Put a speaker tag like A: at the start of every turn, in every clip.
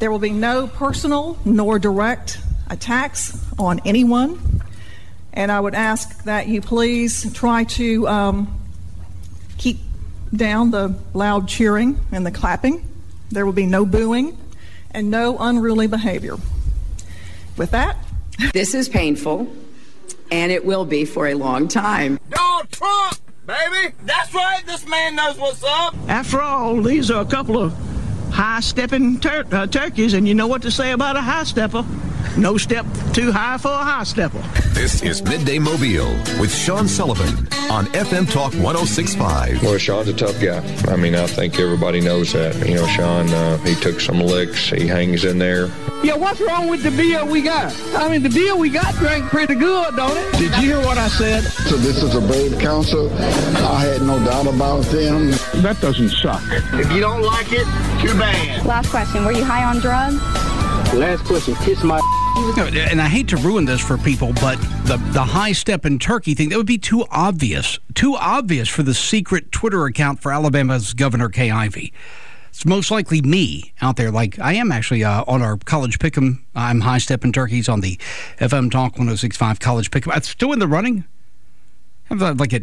A: There will be no personal nor direct attacks on anyone. And I would ask that you please try to keep down the loud cheering and the clapping. There will be no booing and no unruly behavior. With that,
B: this is painful, and it will be for a long time.
C: Donald Trump, baby! That's right, this man knows what's up.
D: After all, these are a couple of high-stepping turkeys, and you know what to say about a high-stepper. No step too high for a high-stepper.
E: This is Midday Mobile with Sean Sullivan on FM Talk 106.5.
F: Well, Sean's a tough guy. I mean, I think everybody knows that. You know, Sean, he took some licks. He hangs in there.
G: Yeah, what's wrong with the beer we got? I mean, the beer we got drank pretty good, don't it?
D: Did you hear what I said?
H: So this is a brave council. I had no doubt about them.
D: That doesn't suck.
C: If you don't like it, too bad.
I: Last question, were you high on drugs?
G: Last question, kiss my...
J: And I hate to ruin this for people, but the high-stepping turkey thing, that would be too obvious for the secret Twitter account for Alabama's Governor Kay Ivey. It's most likely me out there. Like, I am actually on our College Pick'em. I'm high-stepping turkeys on the FM Talk 106.5 College Pick'em. It's still in the running. I have like a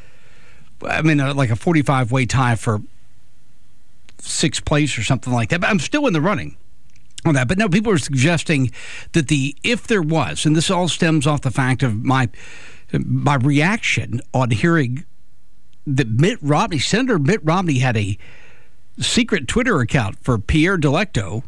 J: 45-way tie for 6th place or something like that. But I'm still in the running on that. But no, people are suggesting that if there was, and this all stems off the fact of my reaction on hearing that Senator Mitt Romney had a secret Twitter account for Pierre Delecto.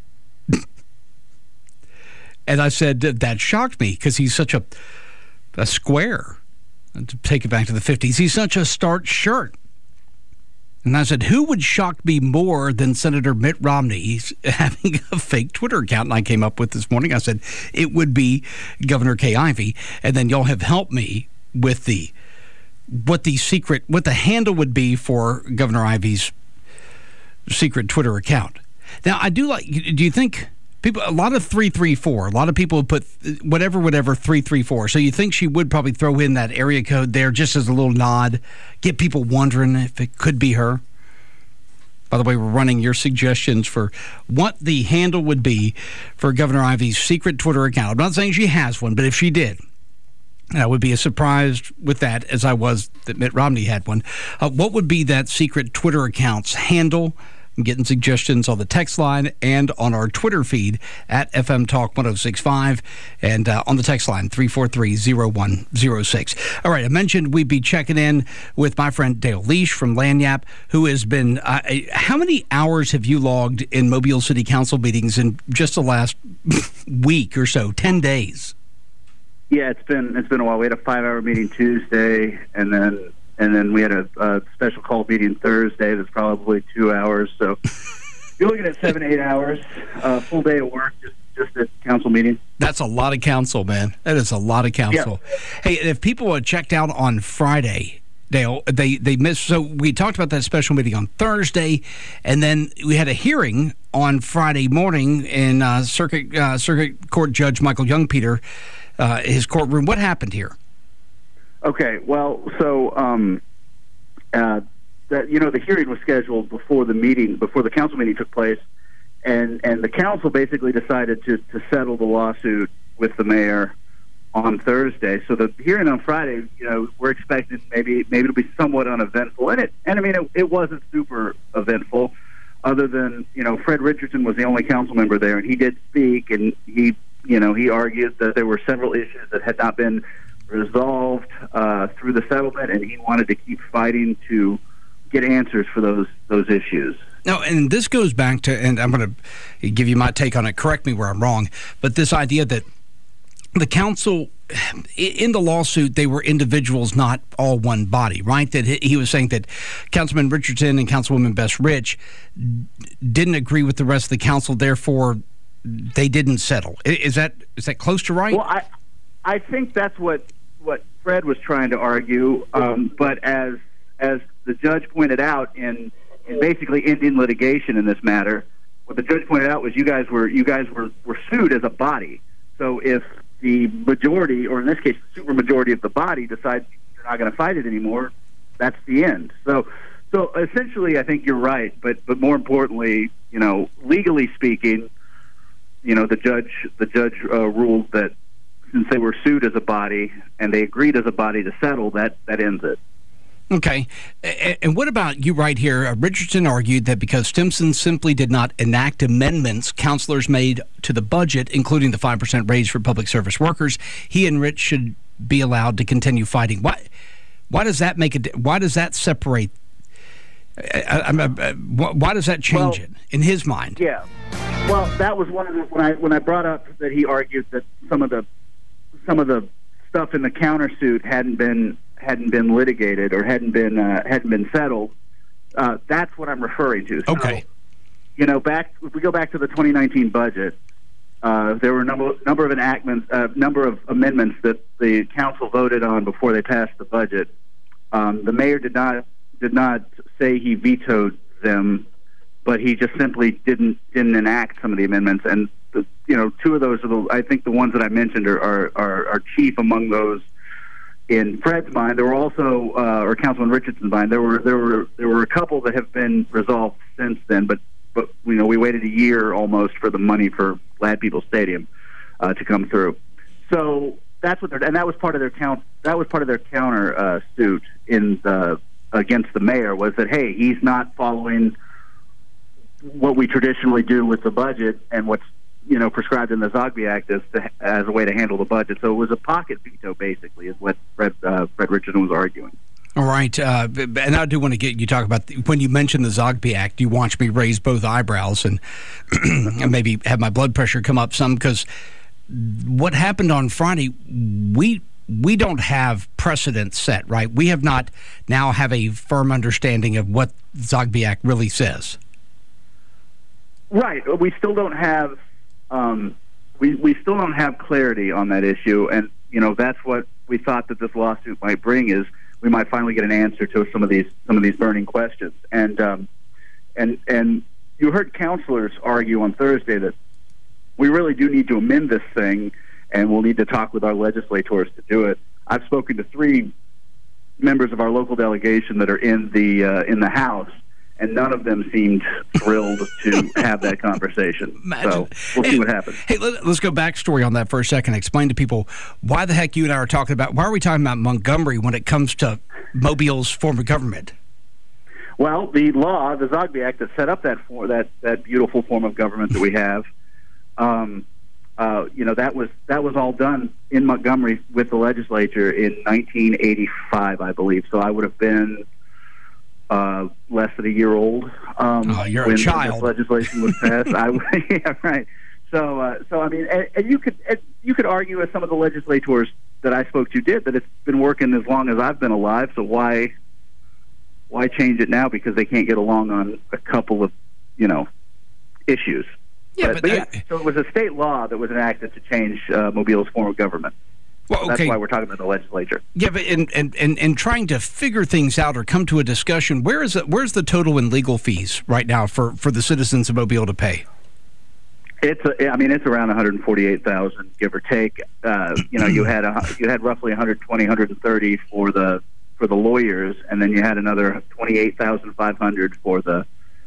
J: And I said that shocked me because he's such a square. To take it back to the 50s, he's such a starched shirt. And I said, who would shock me more than Senator Mitt Romney having a fake Twitter account? And I came up with this morning, I said, it would be Governor Kay Ivey. And then y'all have helped me with what the handle would be for Governor Ivey's secret Twitter account. Now, do you think people, a lot of 334, a lot of people would put whatever 334. So you think she would probably throw in that area code there just as a little nod, get people wondering if it could be her? By the way, we're running your suggestions for what the handle would be for Governor Ivey's secret Twitter account. I'm not saying she has one, but if she did, I would be as surprised with that as I was that Mitt Romney had one. What would be that secret Twitter account's handle? I'm getting suggestions on the text line and on our Twitter feed at FM Talk 106.5 and on the text line 343-0106. All right, I mentioned we'd be checking in with my friend Dale Leash from Lagniappe, who has been, how many hours have you logged in Mobile City Council meetings in just the last week or so, 10 days?
K: Yeah, it's been a while. We had a 5-hour meeting Tuesday, and then we had a special call meeting Thursday that's probably 2 hours. So you're looking at 7-8 hours, full day of work, just a council meeting.
J: That's a lot of council, man. That is a lot of council. Yeah. Hey, if people had checked out on Friday, Dale, they missed. So we talked about that special meeting on Thursday, and then we had a hearing on Friday morning in Circuit Court Judge Michael Youngpeter, his courtroom. What happened here?
K: Okay, well, so the hearing was scheduled before the council meeting took place, and the council basically decided to settle the lawsuit with the mayor on Thursday. So the hearing on Friday, we're expecting maybe it'll be somewhat uneventful, and it wasn't super eventful, other than Fred Richardson was the only council member there, and he did speak, and he argued that there were several issues that had not been resolved through the settlement, and he wanted to keep fighting to get answers for those issues.
J: No, and this goes back to, and I'm going to give you my take on it, correct me where I'm wrong, but this idea that the council, in the lawsuit, they were individuals, not all one body, right? That he was saying that Councilman Richardson and Councilwoman Bess Rich didn't agree with the rest of the council, therefore they didn't settle. Is that close to right?
K: Well, I think that's what Fred was trying to argue, but as the judge pointed out in basically ending litigation in this matter, what the judge pointed out was you guys were sued as a body. So if the majority, or in this case the supermajority of the body, decides you're not going to fight it anymore, that's the end. So essentially, I think you're right, but more importantly, legally speaking, the judge ruled that since they were sued as a body and they agreed as a body to settle, that ends it.
J: Okay. And what about you right here? Richardson argued that because Stimson simply did not enact amendments councilors made to the budget, including the 5% raise for public service workers, he and Rich should be allowed to continue fighting. Why does that make it? Why does that separate? Why does that change it in his mind?
K: Yeah. Well, that was one of the when I brought up that he argued that some of the stuff in the countersuit hadn't been litigated or hadn't been settled. That's what I'm referring to. So,
J: okay.
K: If we go back to the 2019 budget, there were a number of enactments, number of amendments that the council voted on before they passed the budget. The mayor did not say he vetoed them, but he just simply didn't enact some of the amendments. And two of those are I think the ones that I mentioned are chief among those. In Fred's mind, there were also, or Councilman Richardson's mind, there were a couple that have been resolved since then. But we waited a year almost for the money for Glad People Stadium to come through. So that's what and that was part of their counter suit against the mayor, was that, hey, he's not following what we traditionally do with the budget and what's prescribed in the Zogby Act as a way to handle the budget. So it was a pocket veto, basically, is what Fred Richardson was arguing.
J: All right, and I do want to get you talk about when you mentioned the Zogby Act. You watched me raise both eyebrows and and maybe have my blood pressure come up some, because what happened on Friday, we don't have precedent set, right? We have not now have a firm understanding of what the Zogby Act really says.
K: Right. We still don't have we still don't have clarity on that issue, and that's what we thought that this lawsuit might bring, is we might finally get an answer to some of these burning questions. And you heard counselors argue on Thursday that we really do need to amend this thing, and we'll need to talk with our legislators to do it. I've spoken to 3 members of our local delegation that are in the House, and none of them seemed thrilled to have that conversation. So we'll see what happens.
J: Hey, let's go backstory on that for a second. Explain to people why the heck you and I are talking about. Why are we talking about Montgomery when it comes to Mobile's form of government?
K: Well, the law, the Zogby Act, that set up that beautiful form of government that we have, that was all done in Montgomery with the legislature in 1985, I believe. So I would have been less than a year old
J: you're
K: when
J: a child.
K: This legislation was passed. Yeah, right. So I mean, and you could argue, as some of the legislators that I spoke to did, that it's been working as long as I've been alive. So why change it now because they can't get along on a couple of issues?
J: Yeah,
K: so it was a state law that was enacted to change Mobile's form of government.
J: Well, okay.
K: That's why we're talking about the legislature.
J: Yeah, but in trying to figure things out or come to a discussion, where's the total in legal fees right now for the citizens of Mobile to pay?
K: It's around $148,000, give or take. You had roughly $120,000, $130,000 for the lawyers, and then you had another $28,500 for the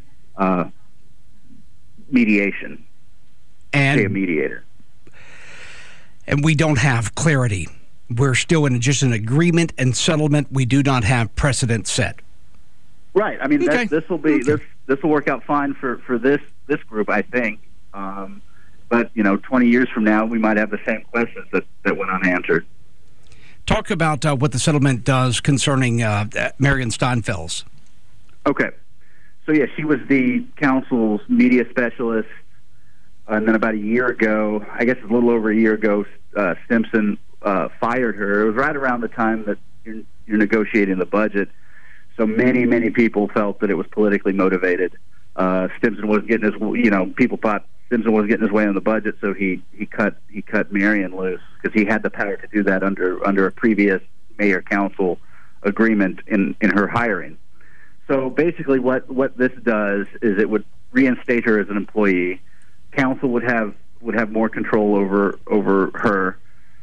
K: mediation.
J: And
K: pay a mediator.
J: And we don't have clarity. We're still in just an agreement and settlement. We do not have precedent set.
K: Right. I mean,
J: okay.
K: This will work out fine for this group, I think. But 20 years from now, we might have the same questions that went unanswered.
J: Talk about what the settlement does concerning Marion Steinfels.
K: Okay. So yeah, she was the council's media specialist. And then about a year ago, I guess a little over a year ago, Stimson fired her. It was right around the time that you're negotiating the budget. So many people felt that it was politically motivated. Stimson wasn't getting his, people thought Stimson wasn't getting his way on the budget, so he cut Marion loose because he had the power to do that under a previous mayor council agreement in her hiring. So basically, what this does is it would reinstate her as an employee. Council would have more control over her,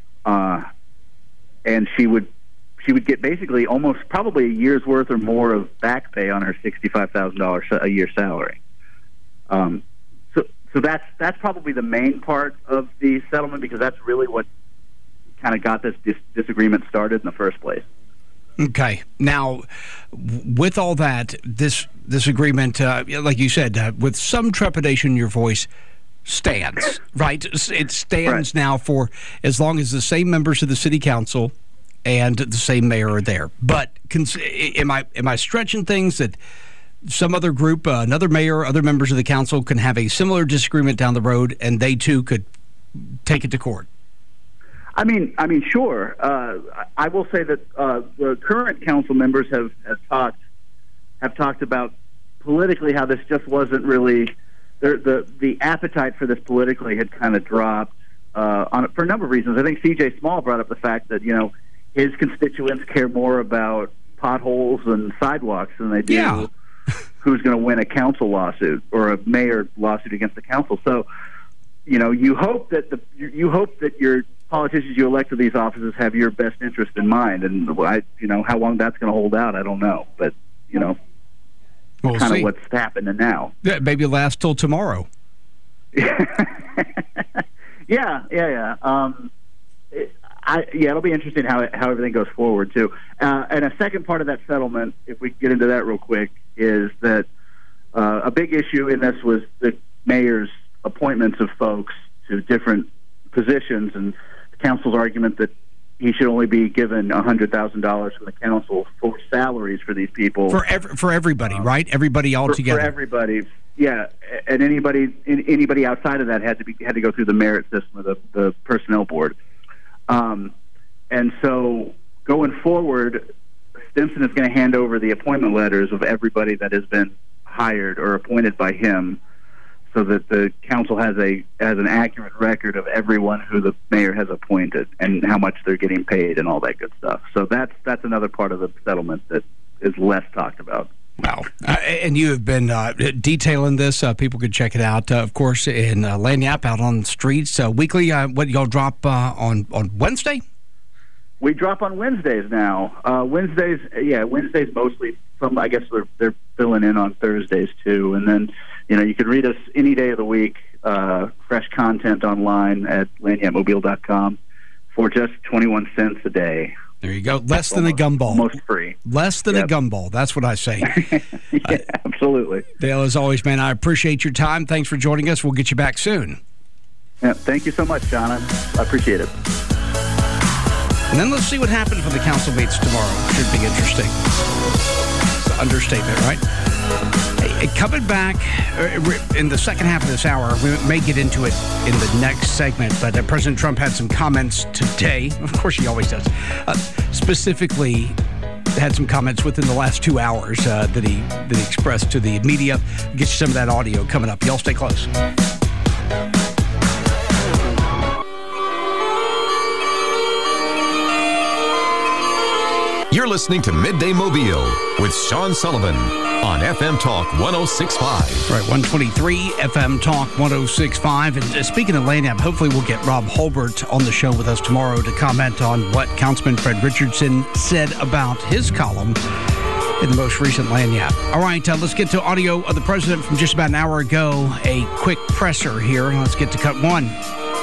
K: and she would get basically almost probably a year's worth or more of back pay on her $65,000 a year salary. that's probably the main part of the settlement, because that's really what kind of got this disagreement started in the first place.
J: Okay. Now, with all that, this agreement, like you said, with some trepidation in your voice, stands, right? It stands now for as long as the same members of the city council and the same mayor are there. But am I stretching things that some other group, another mayor, other members of the council can have a similar disagreement down the road, and they too could take it to court?
K: I mean, sure. I will say that the current council members have talked about politically how this just wasn't really the appetite for this politically had kind of dropped for a number of reasons. I think C.J. Small brought up the fact that his constituents care more about potholes and sidewalks than they do who's going to win a council lawsuit or a mayor lawsuit against the council. So, you hope that your politicians you elect to these offices have your best interest in mind, and how long that's going to hold out, I don't know, but
J: we'll
K: kind
J: see.
K: of what's happening now.
J: Yeah, maybe last till tomorrow.
K: Yeah. It'll be interesting how everything goes forward too. And a second part of that settlement, if we can get into that real quick, is that a big issue in this was the mayor's appointments of folks to different positions, and the council's argument that he should only be given $100,000 from the council for salaries for these people.
J: For everybody, right? Everybody all together.
K: For everybody, yeah. And anybody outside of that had to go through the merit system of the personnel board. And so going forward, Stimson is going to hand over the appointment letters of everybody that has been hired or appointed by him, so that the council has an accurate record of everyone who the mayor has appointed and how much they're getting paid and all that good stuff. So that's another part of the settlement that is less talked about.
J: Wow. And you have been detailing this. People could check it out, of course, in Lagniappe, out on the streets. Weekly, what y'all drop on Wednesday?
K: We drop on Wednesdays now. Wednesdays mostly. I guess they're filling in on Thursdays too. And then, you can read us any day of the week, fresh content online at lagniappemobile.com for just 21 cents a day.
J: There you go. Less than a gumball.
K: Almost free.
J: Less than a gumball. That's what I say.
K: Yeah, absolutely.
J: Dale, as always, man, I appreciate your time. Thanks for joining us. We'll get you back soon.
K: Yeah, thank you so much, John. I appreciate it.
J: And then let's see what happens when the council meets tomorrow. Should be interesting. It's an understatement, right? Hey, coming back in the second half of this hour, we may get into it in the next segment, but President Trump had some comments today. Of course, he always does. Specifically, had some comments within the last 2 hours that he expressed to the media. Get you some of that audio coming up. Y'all stay close.
E: You're listening to Midday Mobile with Sean Sullivan on FM Talk 106.5.
J: Right, 123 FM Talk 106.5. And speaking of Lagniappe, hopefully we'll get Rob Holbert on the show with us tomorrow to comment on what Councilman Fred Richardson said about his column in the most recent Lagniappe. All right, let's get to audio of the president from just about an hour ago. A quick presser here. Let's get to cut one.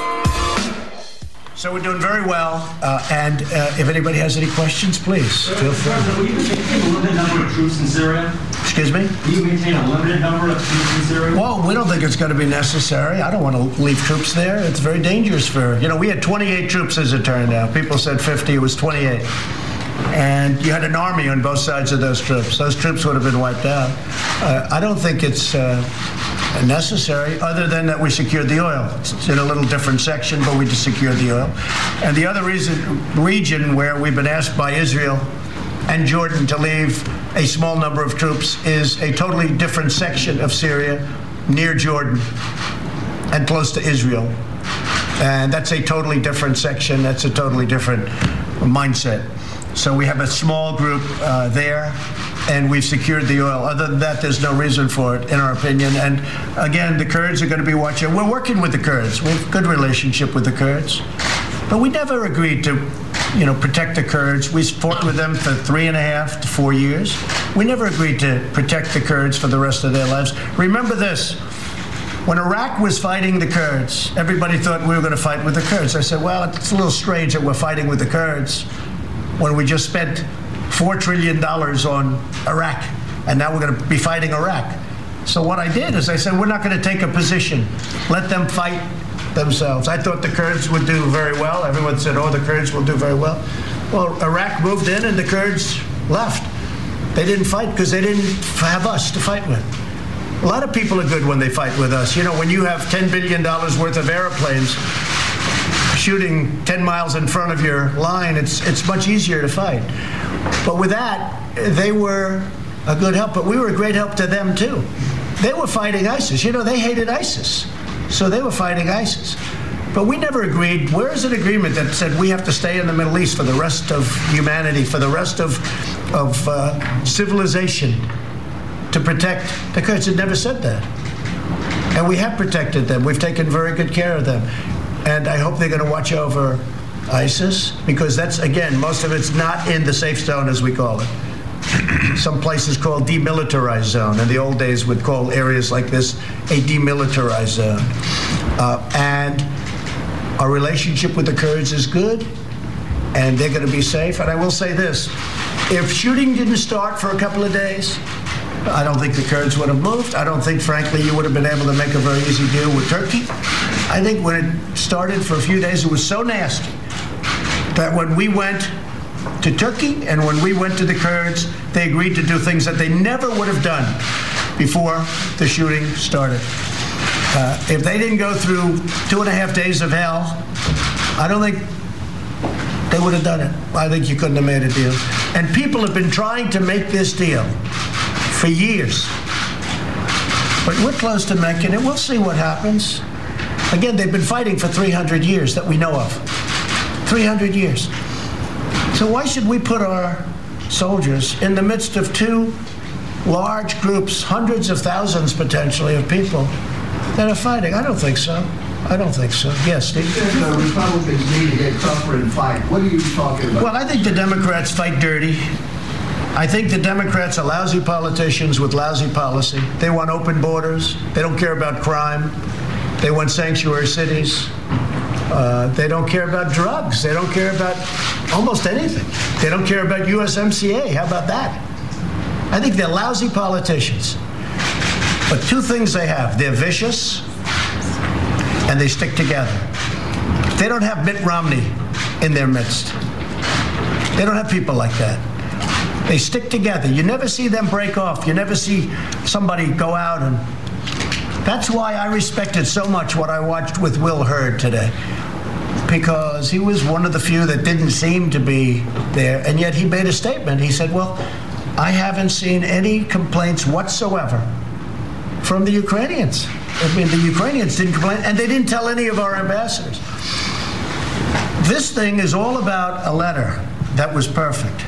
L: So we're doing very well, and if anybody has any questions, please feel free.
M: Will you maintain a limited number of troops in Syria?
L: Excuse me?
M: Will you maintain a limited number of troops in Syria?
L: Well, we don't think it's going to be necessary. I don't want to leave troops there. It's very dangerous we had 28 troops as it turned out. People said 50, it was 28. And you had an army on both sides of those troops. Those troops would have been wiped out. I don't think it's necessary, other than that we secured the oil. It's in a little different section, but we just secured the oil. And the other region where we've been asked by Israel and Jordan to leave a small number of troops is a totally different section of Syria near Jordan and close to Israel. And that's a totally different section. That's a totally different mindset. So we have a small group there, and we've secured the oil. Other than that, there's no reason for it, in our opinion. And again, the Kurds are going to be watching. We're working with the Kurds. We have a good relationship with the Kurds. But we never agreed to, protect the Kurds. We fought with them for 3.5 to 4 years. We never agreed to protect the Kurds for the rest of their lives. Remember this. When Iraq was fighting the Kurds, everybody thought we were going to fight with the Kurds. I said, well, it's a little strange that we're fighting with the Kurds when we just spent $4 trillion on Iraq, and now we're going to be fighting Iraq. So what I did is I said, we're not going to take a position. Let them fight themselves. I thought the Kurds would do very well. Everyone said, oh, the Kurds will do very well. Well, Iraq moved in and the Kurds left. They didn't fight because they didn't have us to fight with. A lot of people are good when they fight with us. You know, when you have $10 billion worth of airplanes shooting 10 miles in front of your line, it's much easier to fight. But with that, they were a good help, but we were a great help to them too. They were fighting ISIS. You know, they hated ISIS, so they were fighting ISIS. But we never agreed. Where is an agreement that said we have to stay in the Middle East for the rest of humanity, for the rest of civilization, to protect the Kurds? It never said that. And we have protected them. We've taken very good care of them. And I hope they're going to watch over ISIS, because that's, again, most of it's not in the safe zone, as we call it. Some places called demilitarized zone. In the old days, would call areas like this a demilitarized zone. And our relationship with the Kurds is good, and they're going to be safe. And I will say this, if shooting didn't start for a couple of days, I don't think the Kurds would have moved. I don't think, frankly, you would have been able to make a very easy deal with Turkey. I think when it started for a few days, it was so nasty that when we went to Turkey and when we went to the Kurds, they agreed to do things that they never would have done before the shooting started. If they didn't go through 2.5 days of hell, I don't think they would have done it. I think you couldn't have made a deal. And people have been trying to make this deal for years. But we're close to making it. We'll see what happens. Again, they've been fighting for 300 years that we know of. 300 years. So why should we put our soldiers in the midst of two large groups, hundreds of thousands potentially of people that are fighting? I don't think so. I don't think so. Yes, Steve?
N: You said the Republicans need to get tougher and fight. What are you talking about?
L: Well, I think the Democrats fight dirty. I think the Democrats are lousy politicians with lousy policy. They want open borders. They don't care about crime. They want sanctuary cities. They don't care about drugs. They don't care about almost anything. They don't care about USMCA. How about that? I think they're lousy politicians. But two things they have. They're vicious, and they stick together. They don't have Mitt Romney in their midst. They don't have people like that. They stick together. You never see them break off. You never see somebody go out and... That's why I respected so much what I watched with Will Hurd today, because he was one of the few that didn't seem to be there, and yet he made a statement. He said, well, I haven't seen any complaints whatsoever from the Ukrainians. I mean, the Ukrainians didn't complain, and they didn't tell any of our ambassadors. This thing is all about a letter that was perfect.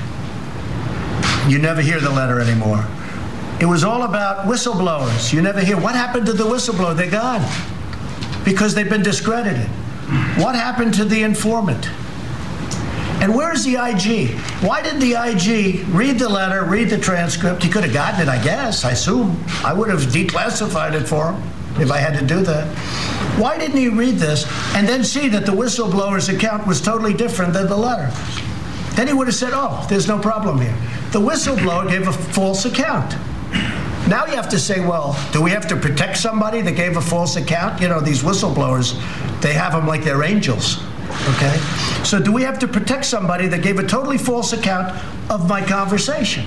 L: You never hear the letter anymore. It was all about whistleblowers. You never hear, what happened to the whistleblower? They're gone because they've been discredited. What happened to the informant? And where's the IG? Why did the IG read the letter, read the transcript? He could have gotten it, I guess, I assume. I would have declassified it for him if I had to do that. Why didn't he read this and then see that the whistleblower's account was totally different than the letter? Then he would have said, oh, there's no problem here. The whistleblower gave a false account. Now you have to say, well, do we have to protect somebody that gave a false account? You know, these whistleblowers, they have them like they're angels, okay? So do we have to protect somebody that gave a totally false account of my conversation?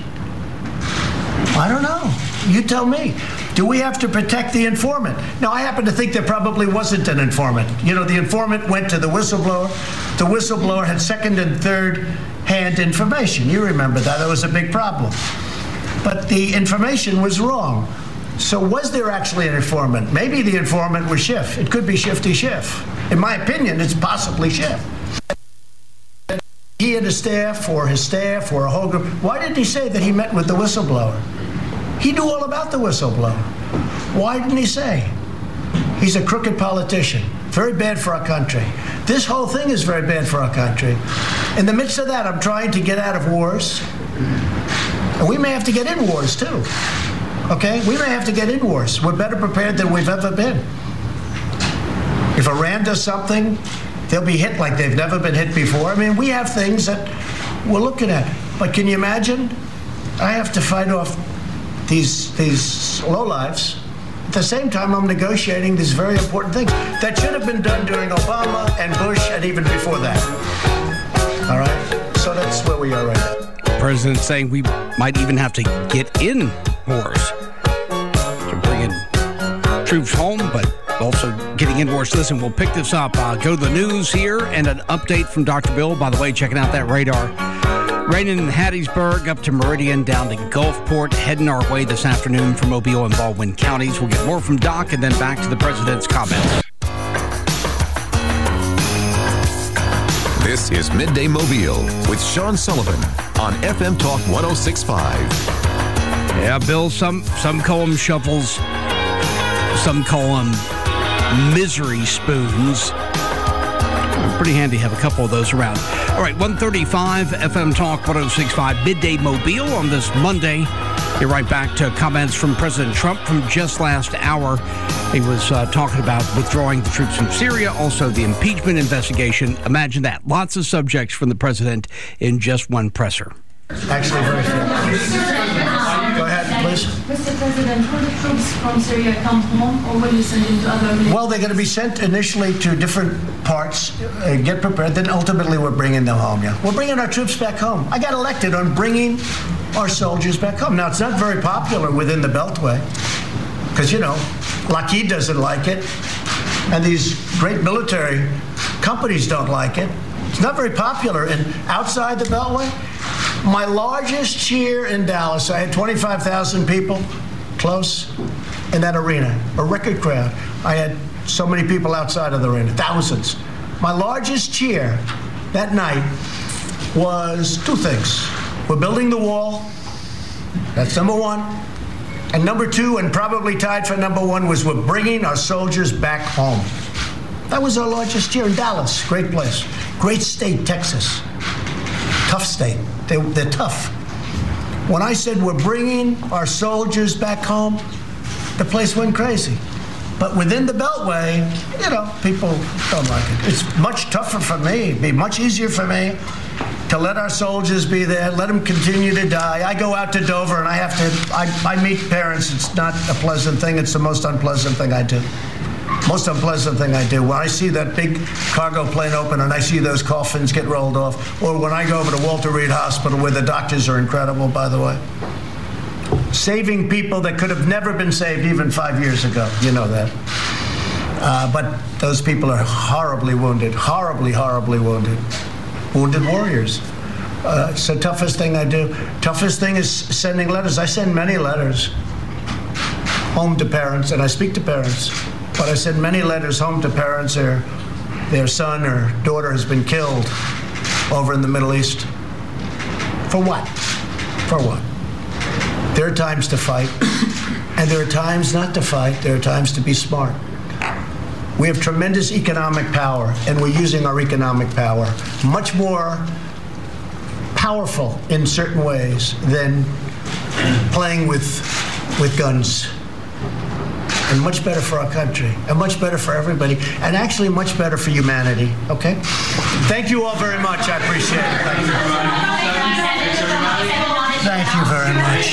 L: I don't know. You tell me. Do we have to protect the informant? Now, I happen to think there probably wasn't an informant. You know, the informant went to the whistleblower. The whistleblower had second and third hand information. You remember that. That was a big problem. But the information was wrong. So was there actually an informant? Maybe the informant was Schiff. It could be Shifty Schiff. In my opinion, it's possibly Schiff. He and his staff or a whole group, why didn't he say that he met with the whistleblower? He knew all about the whistleblower. Why didn't he say? He's a crooked politician. Very bad for our country. This whole thing is very bad for our country. In the midst of that, I'm trying to get out of wars. And we may have to get in wars, too. Okay? We may have to get in wars. We're better prepared than we've ever been. If Iran does something, they'll be hit like they've never been hit before. I mean, we have things that we're looking at. But can you imagine? I have to fight off these lowlifes. At the same time, I'm negotiating these very important things that should have been done during Obama and Bush and even before that. All right? So that's where we are right now.
J: The president saying we might even have to get in wars to bring in troops home, but also getting in wars. Listen, we'll pick this up. Go to the news here and an update from Dr. Bill. By the way, checking out that radar. Raining in Hattiesburg up to Meridian down to Gulfport, heading our way this afternoon from Mobile and Baldwin counties. We'll get more from Doc and then back to the president's comments.
E: This is Midday Mobile with Sean Sullivan on FM Talk 106.5.
J: Yeah, Bill, some call them shovels, some call them misery spoons. Pretty handy to have a couple of those around. All right, 1:35 FM Talk 106.5 Midday Mobile on this Monday. Get right back to comments from President Trump from just last hour. He was talking about withdrawing the troops from Syria, also the impeachment investigation. Imagine that. Lots of subjects from the president in just one presser.
L: Actually, very few. Go ahead, please.
O: Mr. President, will the troops from Syria come home, or will you send them to other regions?
L: Well, they're going to be sent initially to different parts, get prepared, then ultimately we're bringing them home, yeah. We're bringing our troops back home. I got elected on bringing our soldiers back home. Now, it's not very popular within the Beltway, because, you know, Lockheed doesn't like it, and these great military companies don't like it. It's not very popular. And outside the Beltway, my largest cheer in Dallas, I had 25,000 people close in that arena, a record crowd. I had so many people outside of the arena, thousands. My largest cheer that night was two things. We're building the wall. That's number one. And number two, and probably tied for number one, was we're bringing our soldiers back home. That was our largest cheer in Dallas. Great place. Great state, Texas. Tough state. They're tough. When I said we're bringing our soldiers back home, the place went crazy. But within the Beltway, you know, people don't like it. It's much tougher for me. It'd be much easier for me to let our soldiers be there, let them continue to die. I go out to Dover and I meet parents. It's not a pleasant thing. It's the most unpleasant thing I do. Most unpleasant thing I do. When I see that big cargo plane open and I see those coffins get rolled off, or when I go over to Walter Reed Hospital, where the doctors are incredible, by the way, saving people that could have never been saved even 5 years ago. You know that. But those people are horribly wounded, horribly, horribly wounded. Wounded warriors. It's the toughest thing I do. Toughest thing is sending letters. I send many letters home to parents, and I speak to parents. But I send many letters home to parents. Their son or daughter has been killed over in the Middle East. For what? For what? There are times to fight, and there are times not to fight. There are times to be smart. We have tremendous economic power, and we're using our economic power much more powerful in certain ways than playing with guns. And much better for our country, and much better for everybody, and actually much better for humanity, okay? Thank you all very much. I appreciate it. Thank you very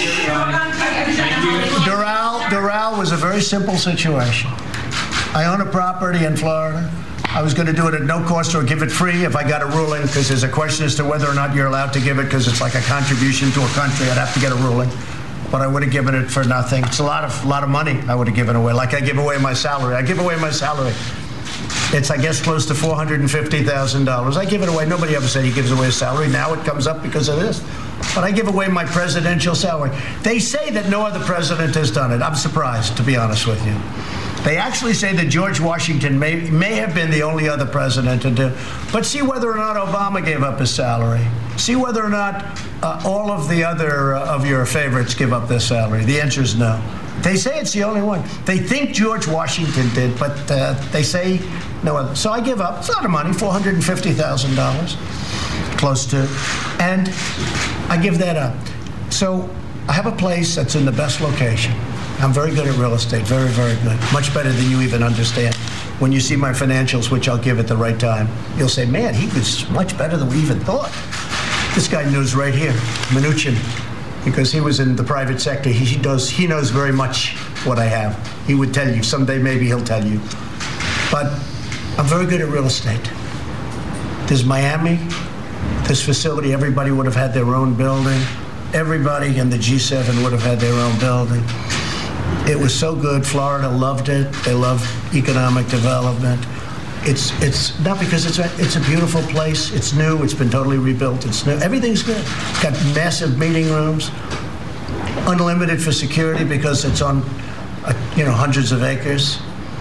L: much. Doral was a very simple situation. I own a property in Florida. I was going to do it at no cost or give it free if I got a ruling, because there's a question as to whether or not you're allowed to give it, because it's like a contribution to a country. I'd have to get a ruling. But I would have given it for nothing. It's a lot of money I would have given away. Like I give away my salary. I give away my salary. It's, I guess, close to $450,000. I give it away. Nobody ever said he gives away his salary. Now it comes up because of this. But I give away my presidential salary. They say that no other president has done it. I'm surprised, to be honest with you. They actually say that George Washington may have been the only other president to do. But see whether or not Obama gave up his salary. See whether or not all of the other of your favorites give up their salary. The answer is no. They say it's the only one. They think George Washington did, but they say no other. So I give up. It's a lot of money, $450,000, close to. And I give that up. So I have a place that's in the best location. I'm very good at real estate, very, very good. Much better than you even understand. when you see my financials, which I'll give at the right time, you'll say, man, he was much better than we even thought. This guy knows right here, Mnuchin, because he was in the private sector. He knows very much what I have. He would tell you. Someday maybe he'll tell you. But I'm very good at real estate. There's Miami, this facility, everybody would have had their own building. Everybody in the G7 would have had their own building. It was so good. Florida loved it. They love economic development. It's not because it's a beautiful place. It's new. It's been totally rebuilt. It's new. Everything's good. Got massive meeting rooms, unlimited for security because it's on, hundreds of acres.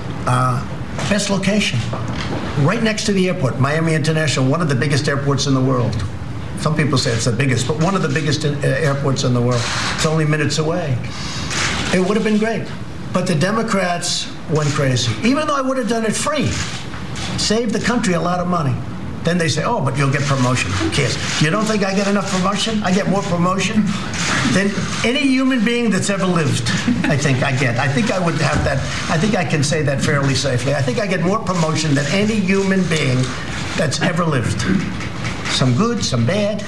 L: Best location, right next to the airport, Miami International, one of the biggest airports in the world. Some people say it's the biggest, but one of the biggest airports in the world. It's only minutes away. It would have been great, but the Democrats went crazy. Even though I would have done it free, saved the country a lot of money. Then they say, oh, but you'll get promotion. Who cares? You don't think I get enough promotion? I get more promotion than any human being that's ever lived. I think I get. I think I would have that. I think I can say that fairly safely. I think I get more promotion than any human being that's ever lived. Some good, some bad.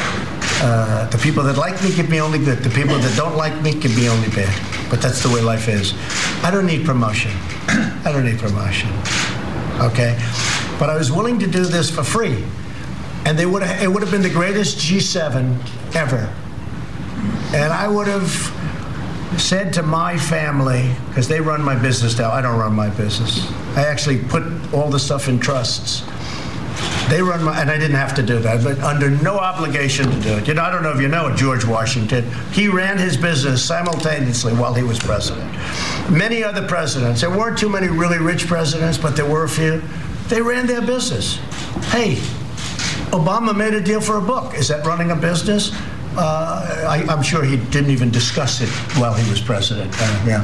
L: The people that like me give me only good. The people that don't like me give me only bad. But that's the way life is. I don't need promotion. I don't need promotion. Okay? But I was willing to do this for free. And it would have been the greatest G7 ever. And I would have said to my family, because they run my business now, I don't run my business. I actually put all the stuff in trusts. They run and I didn't have to do that, but under no obligation to do it. I don't know if you know it, George Washington. He ran his business simultaneously while he was president. Many other presidents, there weren't too many really rich presidents, but there were a few. They ran their business. Hey, Obama made a deal for a book. Is that running a business? I'm sure he didn't even discuss it while he was president.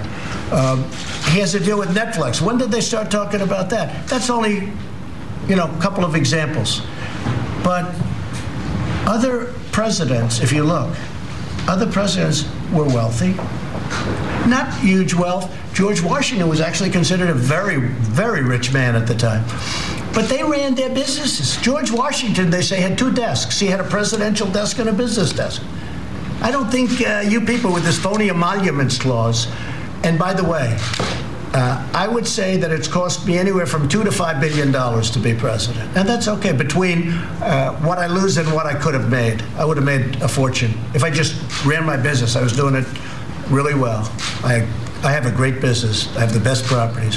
L: He has a deal with Netflix. When did they start talking about that? That's only a couple of examples. But other presidents, if you look, other presidents were wealthy. Not huge wealth. George Washington was actually considered a very, very rich man at the time. But they ran their businesses. George Washington, they say, had two desks. He had a presidential desk and a business desk. I don't think you people with this phony emoluments clause, and by the way, I would say that it's cost me anywhere from $2 to $5 billion to be president. And that's okay. Between what I lose and what I could have made, I would have made a fortune. If I just ran my business, I was doing it really well. I have a great business. I have the best properties.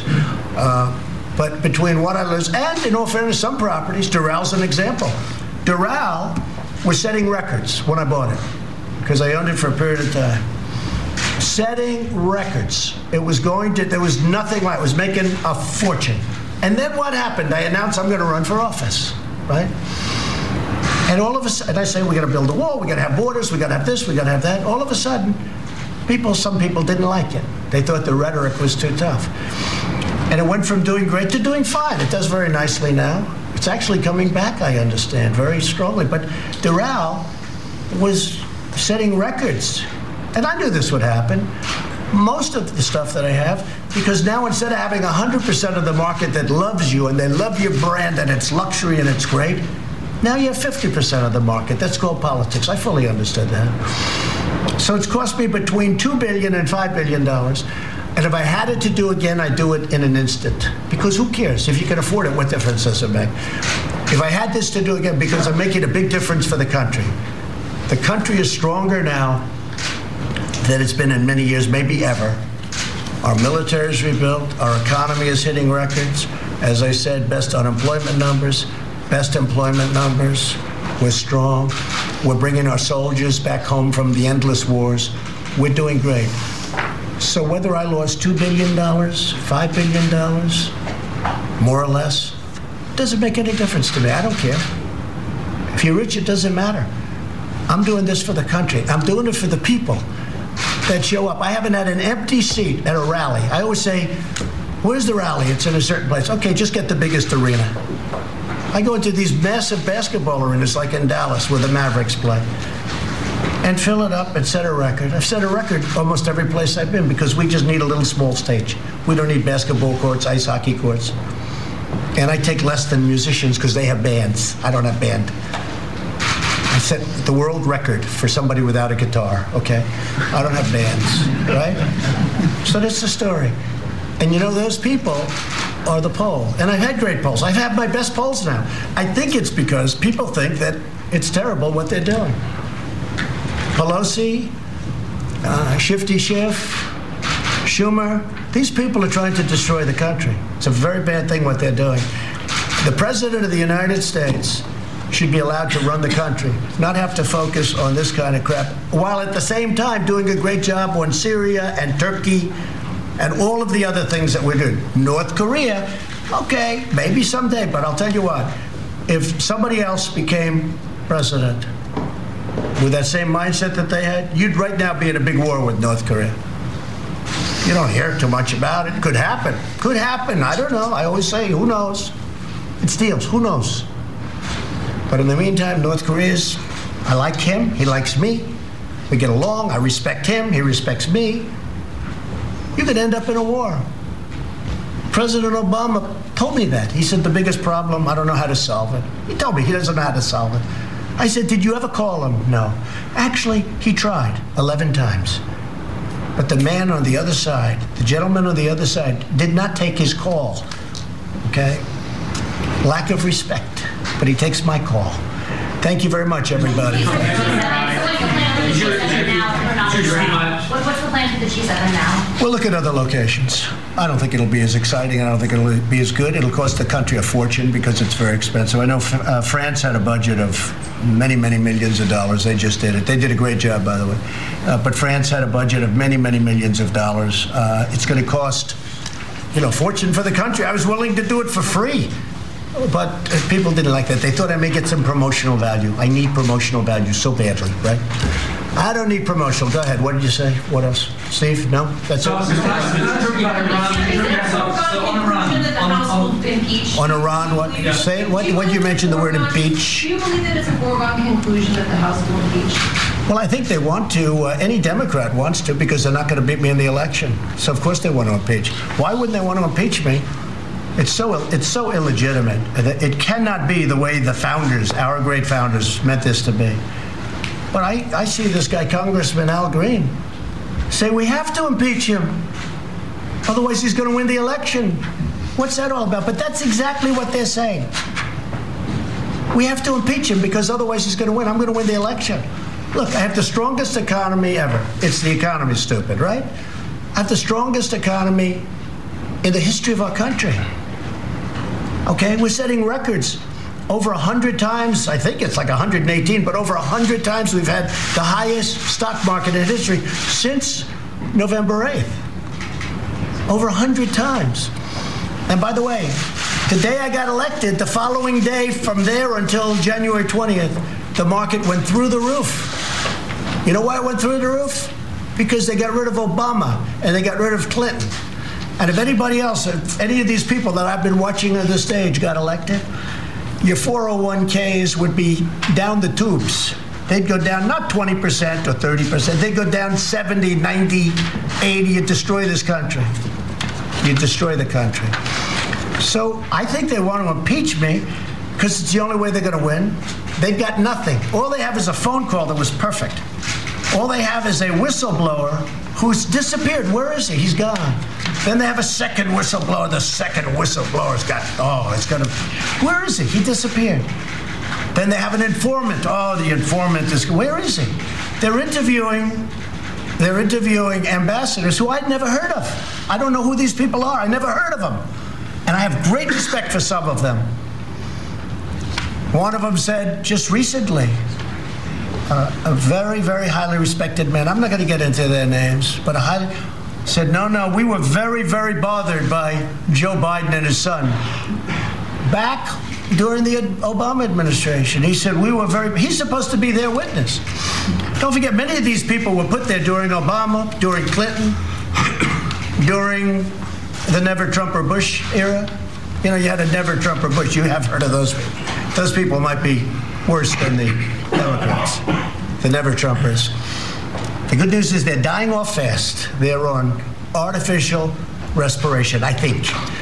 L: But between what I lose, and in all fairness, some properties, Doral an example. Doral was setting records when I bought it, because I owned it for a period of time. Setting records. There was nothing like it. It was making a fortune. And then what happened? I announced I'm going to run for office, right? And all of a sudden, I say, we got to build a wall, we got to have borders, we got to have this, we got to have that. All of a sudden, some people didn't like it. They thought the rhetoric was too tough. And it went from doing great to doing fine. It does very nicely now. It's actually coming back, I understand, very strongly. But Doral was setting records. And I knew this would happen. Most of the stuff that I have, because now instead of having 100% of the market that loves you and they love your brand and it's luxury and it's great, now you have 50% of the market. That's called politics. I fully understood that. So it's cost me between $2 billion and $5 billion. And if I had it to do again, I'd do it in an instant. Because who cares? If you can afford it, what difference does it make? If I had this to do again, because I'm making a big difference for the country. The country is stronger now than it's been in many years, maybe ever. Our military is rebuilt. Our economy is hitting records. As I said, best unemployment numbers, best employment numbers. We're strong. We're bringing our soldiers back home from the endless wars. We're doing great. So whether I lost $2 billion, $5 billion, more or less, doesn't make any difference to me. I don't care. If you're rich, it doesn't matter. I'm doing this for the country. I'm doing it for the people that show up. I haven't had an empty seat at a rally. I always say, where's the rally? It's in a certain place. Okay, just get the biggest arena. I go into these massive basketball arenas like in Dallas where the Mavericks play and fill it up and set a record. I've set a record almost every place I've been because we just need a little small stage. We don't need basketball courts, ice hockey courts. And I take less than musicians because they have bands. I don't have band. I set the world record for somebody without a guitar, okay? I don't have bands, right? So that's the story. And you know, those people are the poll. And I've had great polls. I've had my best polls now. I think it's because people think that it's terrible what they're doing. Pelosi, Shifty Schiff, Schumer, these people are trying to destroy the country. It's a very bad thing what they're doing. The President of the United States should be allowed to run the country, not have to focus on this kind of crap, while at the same time doing a great job on Syria and Turkey and all of the other things that we're doing. North Korea, okay, maybe someday, but I'll tell you what, if somebody else became president with that same mindset that they had, you'd right now be in a big war with North Korea. You don't hear too much about it. Could happen. Could happen. I don't know. I always say, who knows? It's deals. Who knows? But in the meantime, North Korea's, I like him. He likes me. We get along. I respect him. He respects me. You could end up in a war. President Obama told me that. He said the biggest problem, I don't know how to solve it. He told me he doesn't know how to solve it. I said, did you ever call him? No. Actually, he tried 11 times. But the man on the other side, the gentleman on the other side, did not take his call, okay? Lack of respect, but he takes my call. Thank you very much, everybody.
P: What's the plan for the G7 now?
L: We'll look at other locations. I don't think it'll be as exciting. I don't think it'll be as good. It'll cost the country a fortune because it's very expensive. I know France had a budget of many, many millions of dollars. They just did it. They did a great job, by the way. But France had a budget of many, many millions of dollars. It's going to cost, a fortune for the country. I was willing to do it for free. But people didn't like that. They thought I may get some promotional value. I need promotional value so badly, right? I don't need promotional. Go ahead. What did you say? What else? Steve? No? That's it? On Iran, what? Say it. What did you mention the word impeach?
O: Do you believe that it's a foregone conclusion that the House will impeach?
L: Well, I think they want to. Any Democrat wants to because they're not going to beat me in the election. So, of course, they want to impeach. Why wouldn't they want to impeach me? It's so illegitimate. It cannot be the way the founders, our great founders, meant this to be. But I see this guy, Congressman Al Green, say we have to impeach him. Otherwise, he's going to win the election. What's that all about? But that's exactly what they're saying. We have to impeach him because otherwise he's going to win. I'm going to win the election. Look, I have the strongest economy ever. It's the economy, stupid, right? I have the strongest economy in the history of our country. Okay, we're setting records. Over 100 times, I think it's like 118, but over 100 times we've had the highest stock market in history since November 8th. Over 100 times. And by the way, the day I got elected, the following day from there until January 20th, the market went through the roof. You know why it went through the roof? Because they got rid of Obama and they got rid of Clinton. And if anybody else, if any of these people that I've been watching on the stage got elected, your 401ks would be down the tubes. They'd go down not 20% or 30%. They'd go down 70, 90, 80. You'd destroy this country. You'd destroy the country. So I think they want to impeach me because it's the only way they're going to win. They've got nothing. All they have is a phone call that was perfect. All they have is a whistleblower who's disappeared. Where is he? He's gone. Then they have a second whistleblower. The second whistleblower's got, where is he? He disappeared. Then they have an informant. Oh, the informant is, where is he? They're interviewing ambassadors who I'd never heard of. I don't know who these people are. I never heard of them. And I have great respect for some of them. One of them said just recently, a very, very highly respected man, I'm not going to get into their names, but said, no, we were very, very bothered by Joe Biden and his son. Back during the Obama administration, he said, he's supposed to be their witness. Don't forget, many of these people were put there during Obama, during Clinton, during the Never Trump or Bush era. You know, you had a Never Trump or Bush. You have heard of those people. Those people might be worse than the Democrats, the Never Trumpers. The good news is they're dying off fast. They're on artificial respiration, I think.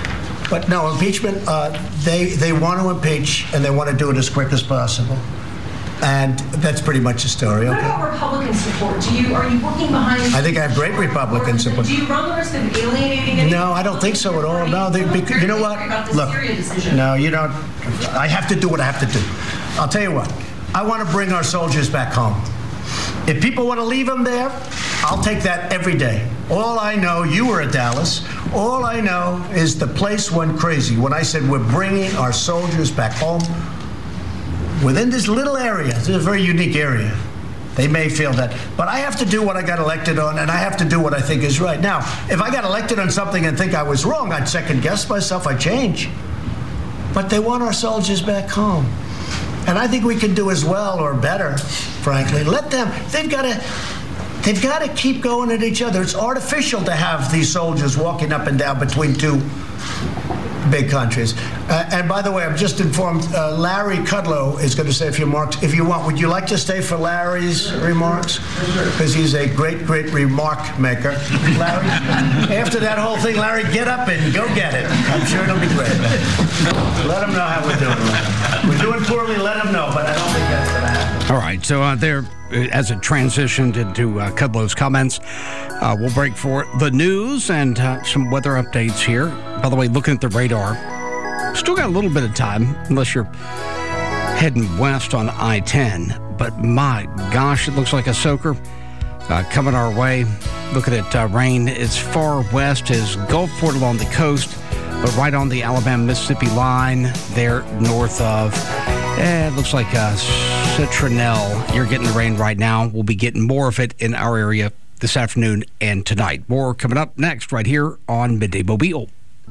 L: But no, impeachment, they want to impeach, and they want to do it as quick as possible. And that's pretty much the story.
O: What about Republican support? Are you working behind?
L: I think I have great Republican support.
O: Do you run the risk of alienating?
L: No, I don't think so at all. No, you know what? Look, no, you don't. I have to do what I have to do. I'll tell you what. I want to bring our soldiers back home. If people want to leave them there, I'll take that every day. All I know, you were at Dallas. All I know is the place went crazy when I said we're bringing our soldiers back home. Within this little area, it's a very unique area. They may feel that. But I have to do what I got elected on, and I have to do what I think is right. Now, if I got elected on something and think I was wrong, I'd second-guess myself, I'd change. But they want our soldiers back home. And I think we can do as well or better, frankly. Let them, they've got to keep going at each other. It's artificial to have these soldiers walking up and down between two big countries. And by the way, I'm just informed Larry Kudlow is going to say a few remarks. If you want, would you like to stay for Larry's remarks? Because he's a great, great remark maker. Larry, after that whole thing, Larry, get up and go get it. I'm sure it'll be great. Let them know how we're doing. We're doing poorly, let them know, but I don't think that's going to happen.
J: All right, so there, as it transitioned into Kudlow's comments, we'll break for the news and some weather updates here. By the way, looking at the radar, still got a little bit of time, unless you're heading west on I-10. But my gosh, it looks like a soaker coming our way. Looking at rain as far west as Gulfport along the coast, but right on the Alabama-Mississippi line there north of, it looks like Citronelle. You're getting the rain right now. We'll be getting more of it in our area this afternoon and tonight. More coming up next right here on Midday Mobile.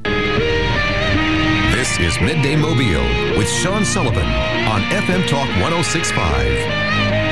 E: This is Midday Mobile with Sean Sullivan on FM Talk 106.5.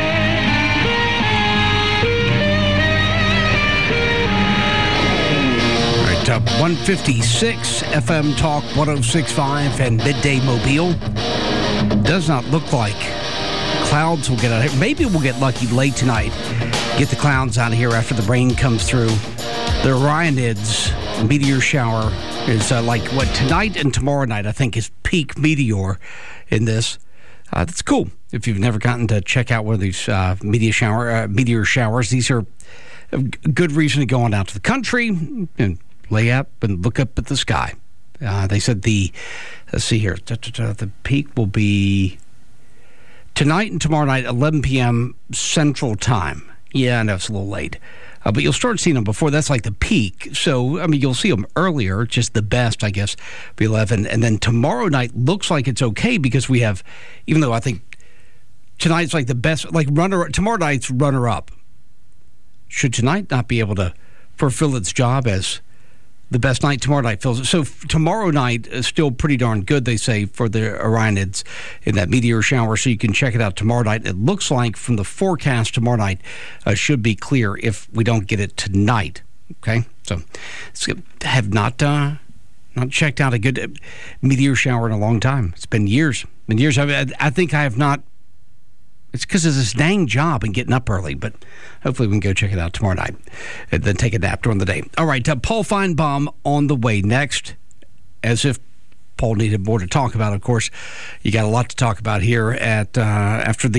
J: All right, 156 FM Talk 106.5 and Midday Mobile. Does not look like clouds will get out of here. Maybe we'll get lucky late tonight. Get the clouds out of here after the rain comes through. The Orionids meteor shower is tonight and tomorrow night, I think, is peak meteor in this. That's cool. If you've never gotten to check out one of these meteor showers, these are a good reason to go on out to the country and lay up and look up at the sky. They said let's see here, the peak will be tonight and tomorrow night, 11 p.m. Central Time. Yeah, I know it's a little late. But you'll start seeing them before. That's like the peak. So, I mean, you'll see them earlier, just the best, I guess, be 11. And then tomorrow night looks like it's okay because we have, even though I think tonight's like the best, like tomorrow night's runner-up. Should tonight not be able to fulfill its job as the best night? Tomorrow night fills it. So tomorrow night is still pretty darn good, they say, for the Orionids in that meteor shower. So you can check it out tomorrow night. It looks like from the forecast tomorrow night should be clear if we don't get it tonight. Okay, so have not checked out a good meteor shower in a long time. It's been years. I think I have not. It's because of this dang job and getting up early, but hopefully we can go check it out tomorrow night and then take a nap during the day. All right, Paul Feinbaum on the way next. As if Paul needed more to talk about, of course. You got a lot to talk about here at after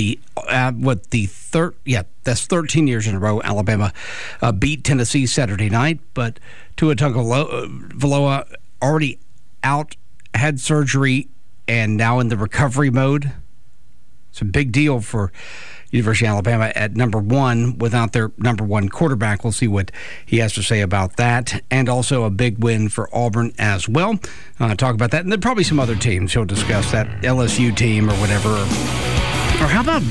J: that's 13 years in a row Alabama beat Tennessee Saturday night, but Tua Tagovailoa already out, had surgery, and now in the recovery mode. It's a big deal for University of Alabama at number one without their number one quarterback. We'll see what he has to say about that. And also a big win for Auburn as well. Talk about that. And then probably some other teams. He'll discuss that LSU team or whatever. Or how about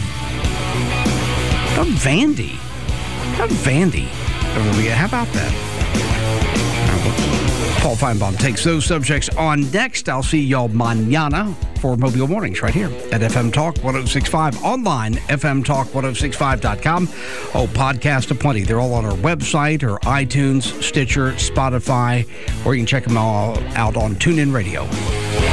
J: Vandy? How about that? Paul Feinbaum takes those subjects on next. I'll see y'all mañana for Mobile Mornings right here at FM Talk 106.5. Online, fmtalk1065.com. Podcast aplenty. They're all on our website or iTunes, Stitcher, Spotify, or you can check them all out on TuneIn Radio.